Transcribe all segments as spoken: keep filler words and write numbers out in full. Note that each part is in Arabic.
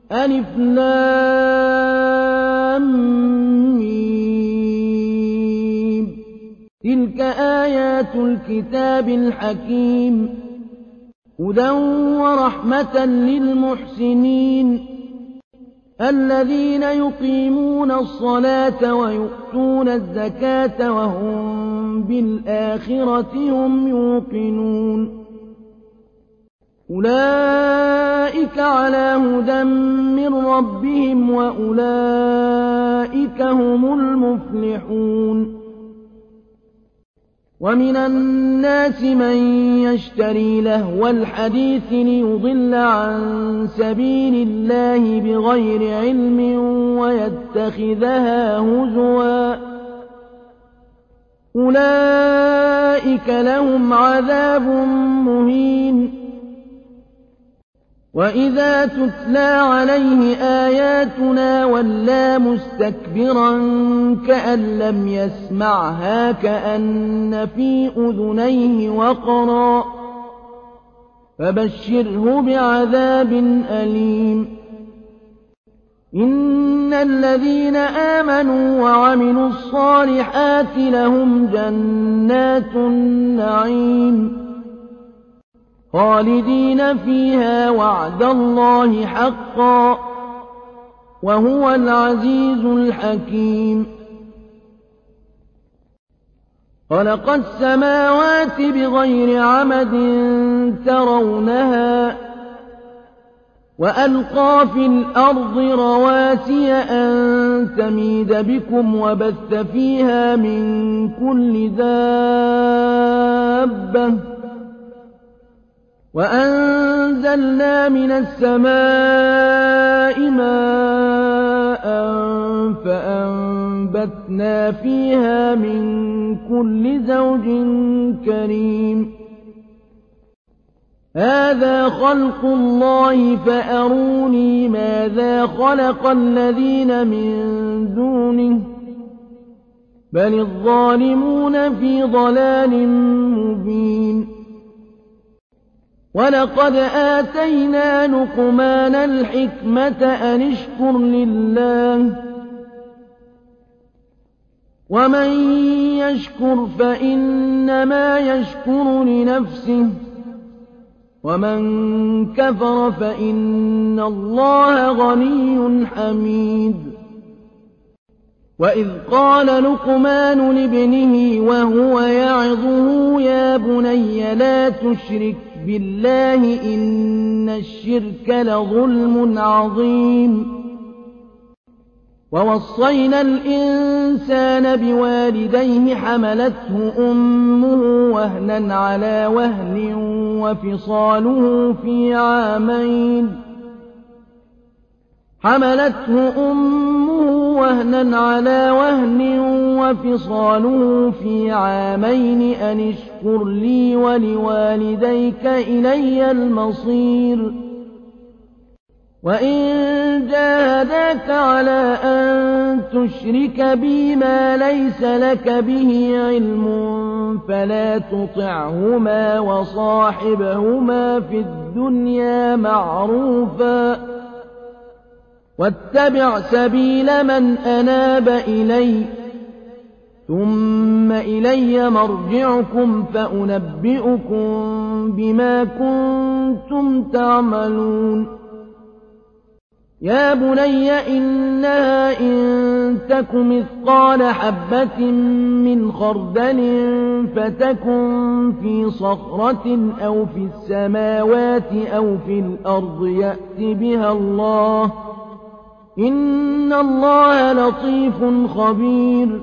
ألف لام ميم. تلك آيات الكتاب الحكيم هدى ورحمة للمحسنين الذين يقيمون الصلاة ويؤتون الزكاة وهم بالآخرة هم يوقنون أولئك على هدى من ربهم وأولئك هم المفلحون ومن الناس من يشتري لهو الحديث ليضل عن سبيل الله بغير علم ويتخذها هزوا أولئك لهم عذاب مهين وإذا تتلى عليه آياتنا ولى مستكبرا كأن لم يسمعها كأن في أذنيه وقرا فبشره بعذاب أليم إن الذين آمنوا وعملوا الصالحات لهم جنات النعيم خالدين فيها وعد الله حقا وهو العزيز الحكيم خلق السماوات بغير عمد ترونها وألقى في الأرض رواسي أن تميد بكم وبث فيها من كل دابة وأنزلنا من السماء ماء فأنبتنا فيها من كل زوج كريم هذا خلق الله فأروني ماذا خلق الذين من دونه بل الظالمون في ضلال مبين ولقد آتينا لقمان الحكمة أن اشكر لله ومن يشكر فإنما يشكر لنفسه ومن كفر فإن الله غني حميد وإذ قال لقمان لابنه وهو يعظه يا بني لا تشرك بالله إن الشرك لظلم عظيم ووصينا الإنسان بوالديه حملته أمه وهنا على وهن وفصاله في عامين حملته أمه وهنا على وهن وفصاله في عامين أن اشكر لي ولوالديك إلي المصير وإن جاهداك على أن تشرك بي ما ليس لك به علم فلا تطعهما وصاحبهما في الدنيا معروفا واتبع سبيل من أناب إلي ثم إلي مرجعكم فأنبئكم بما كنتم تعملون يا بني إنها إن تك مثقال حبة من خردل فتكن في صخرة أو في السماوات أو في الأرض يأت بها الله إن الله لطيف خبير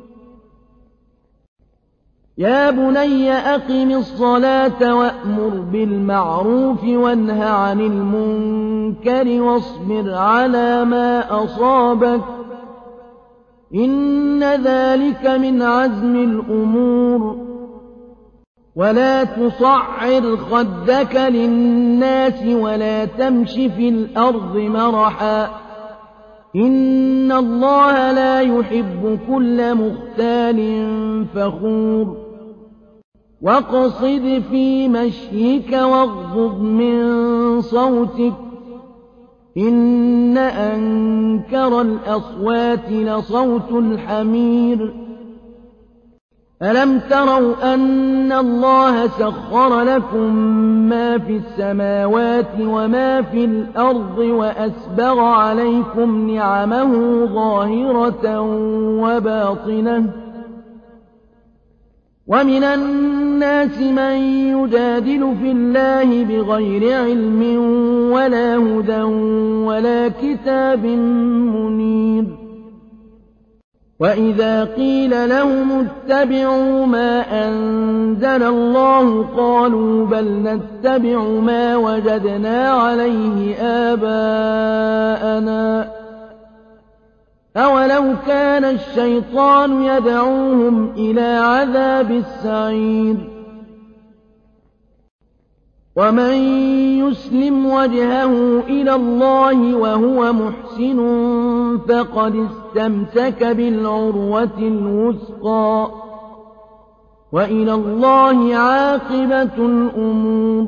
يا بني أقم الصلاة وأمر بالمعروف وانه عن المنكر واصبر على ما أصابك إن ذلك من عزم الأمور ولا تصعر خدك للناس ولا تمش في الأرض مرحا إن الله لا يحب كل مختال فخور واقصد في مشيك واغضض من صوتك إن أنكر الأصوات لصوت الحمير ألم تروا أن الله سخر لكم ما في السماوات وما في الأرض وأسبغ عليكم نعمه ظاهرة وباطنة ومن الناس من يجادل في الله بغير علم ولا هدى ولا كتاب منير وإذا قيل لهم اتبعوا ما أنزل الله قالوا بل نتبع ما وجدنا عليه آباءنا أولو كان الشيطان يدعوهم إلى عذاب السعير ومن يسلم وجهه إلى الله وهو محسن فقد استمسك بالعروة الوثقى وإلى الله عاقبة الأمور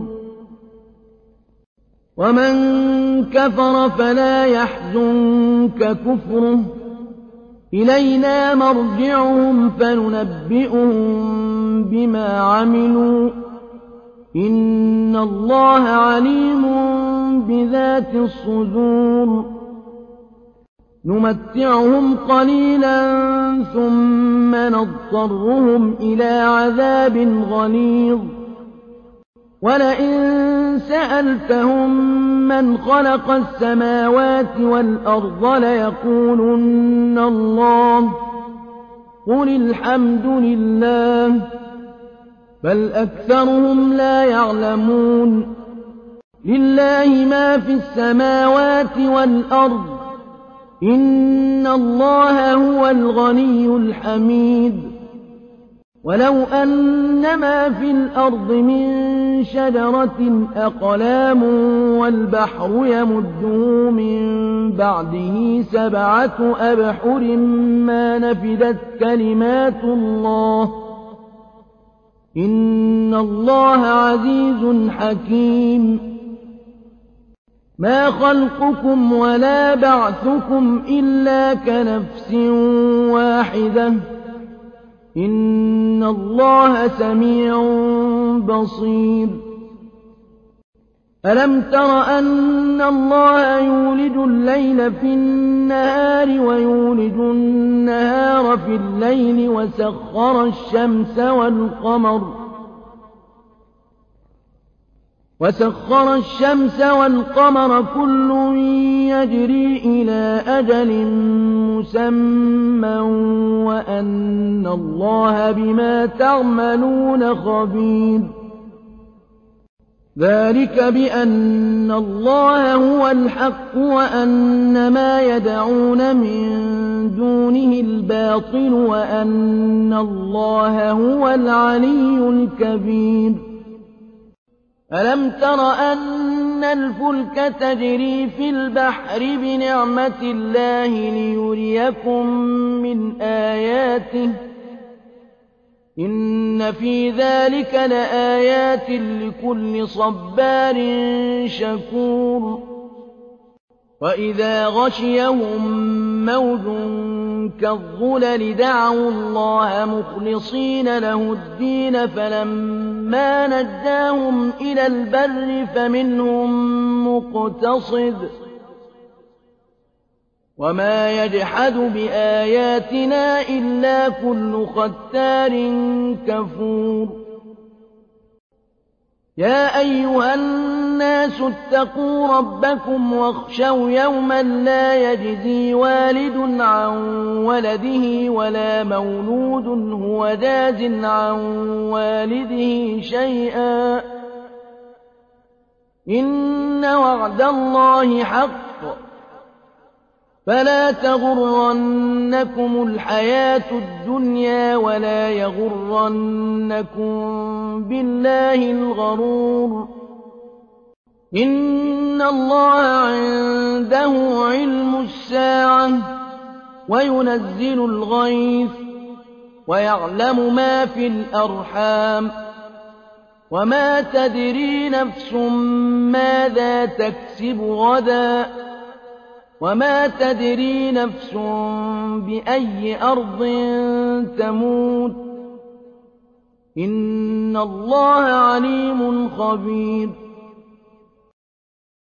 ومن كفر فلا يحزنك كفره إلينا مرجعهم فننبئهم بما عملوا إن الله عليم بذات الصدور نمتعهم قليلا ثم نضطرهم إلى عذاب غليظ ولئن سألتهم من خلق السماوات والأرض ليقولن الله قل الحمد لله بل أكثرهم لا يعلمون لله ما في السماوات والأرض إن الله هو الغني الحميد ولو أن ما في الأرض من شجرة أقلام والبحر يمده من بعده سبعة أبحر ما نفدت كلمات الله إن الله عزيز حكيم ما خلقكم ولا بعثكم إلا كنفس واحدة إن الله سميع بصير ألم تر أن الله يولج الليل في النهار ويولج النهار في الليل وسخر الشمس والقمر وسخر الشمس والقمر كل يجري إلى أجل مسمى وأن الله بما تعملون خبير ذلك بأن الله هو الحق وأن ما يدعون من دونه الباطل وأن الله هو العلي الكبير ألم تر أن الفلك تجري في البحر بنعمة الله ليريكم من آياته إن في ذلك لآيات لكل صبار شكور وإذا غشيهم موج كالظلل دعوا الله مخلصين له الدين فلما نجاهم إلى البر فمنهم مقتصد وما يجحد بآياتنا إلا كل ختار كفور يا أيها الناس اتقوا ربكم واخشوا يوما لا يجزي والد عن ولده ولا مولود هو جاز عن والده شيئا إن وعد الله حق فلا تغرنكم الحياة الدنيا ولا يغرنكم بالله الغرور إن الله عنده علم الساعة وينزل الغيث ويعلم ما في الأرحام وما تدري نفس ماذا تكسب غدا وما تدري نفس بأي أرض تموت إن الله عليم خبير